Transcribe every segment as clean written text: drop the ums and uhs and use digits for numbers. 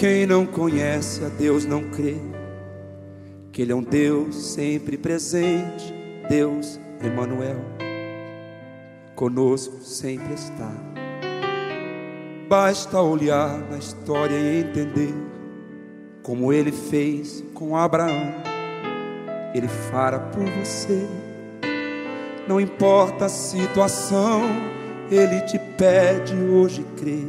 Quem não conhece a Deus não crê que Ele é um Deus sempre presente, Deus Emanuel, conosco sempre está. Basta olhar na história e entender como Ele fez com Abraão, Ele fará por você. Não importa a situação, Ele te pede hoje crer.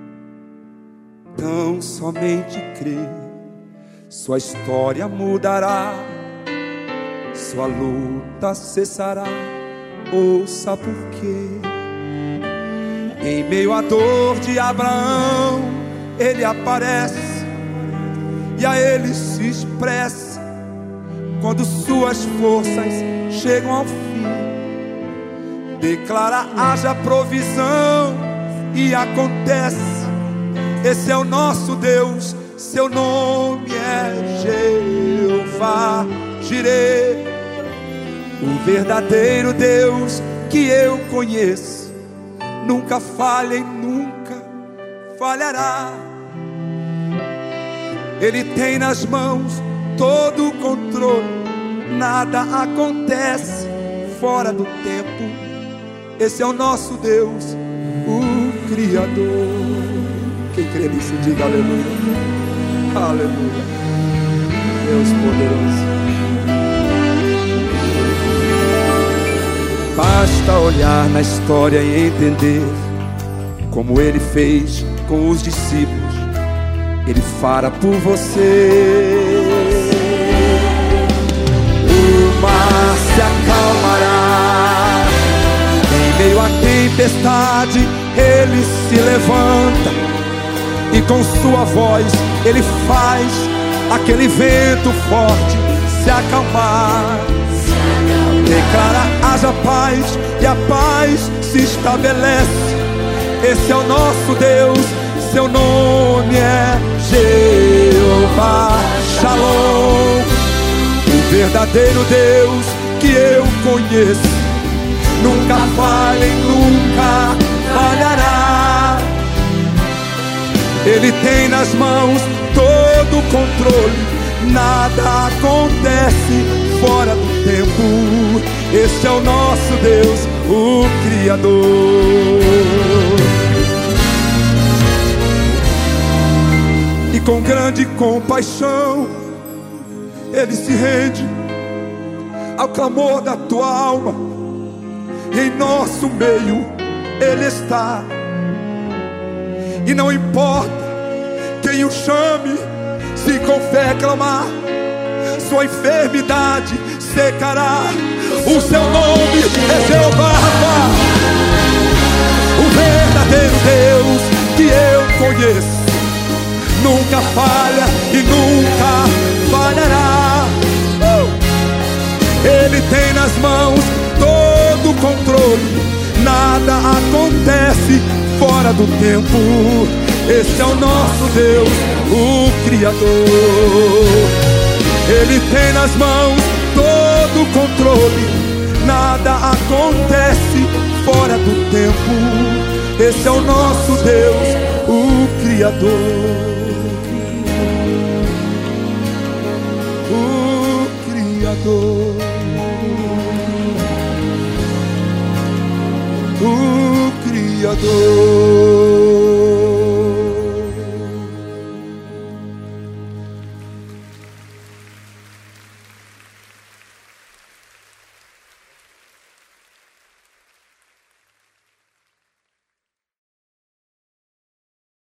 Tão somente crer, sua história mudará, sua luta cessará. Ouça por quê. Em meio à dor de Abraão, Ele aparece e a Ele se expressa quando suas forças chegam ao fim. Declara: haja provisão, e acontece. Esse é o nosso Deus, seu nome é Jeová Jireh. O verdadeiro Deus que eu conheço nunca falha e nunca falhará. Ele tem nas mãos todo o controle, nada acontece fora do tempo. Esse é o nosso Deus, o Criador. Quem crê nisso, diga aleluia. Aleluia. Deus poderoso. Basta olhar na história e entender como Ele fez com os discípulos, Ele fará por você. O mar se acalmará, em meio à tempestade Ele se levanta e com sua voz Ele faz aquele vento forte se acalmar. Declara: haja paz, e a paz se estabelece. Esse é o nosso Deus, seu nome é Jeová Shalom. O verdadeiro Deus que eu conheço nunca falha e nunca falhará. Ele tem nas mãos todo o controle, nada acontece fora do tempo. Esse é o nosso Deus, o Criador. E com grande compaixão Ele se rende ao clamor da tua alma, e em nosso meio Ele está. E não importa quem o chame, se com fé clamar, sua enfermidade secará. O seu nome é Jeová Rafa, o verdadeiro Deus que eu conheço nunca falha e nunca falhará. Ele tem nas mãos todo o controle, nada acontece fora do tempo. Esse é o nosso Deus, o Criador. Ele tem nas mãos todo o controle, nada acontece fora do tempo. Esse é o nosso Deus, o Criador. O Criador. O Criador.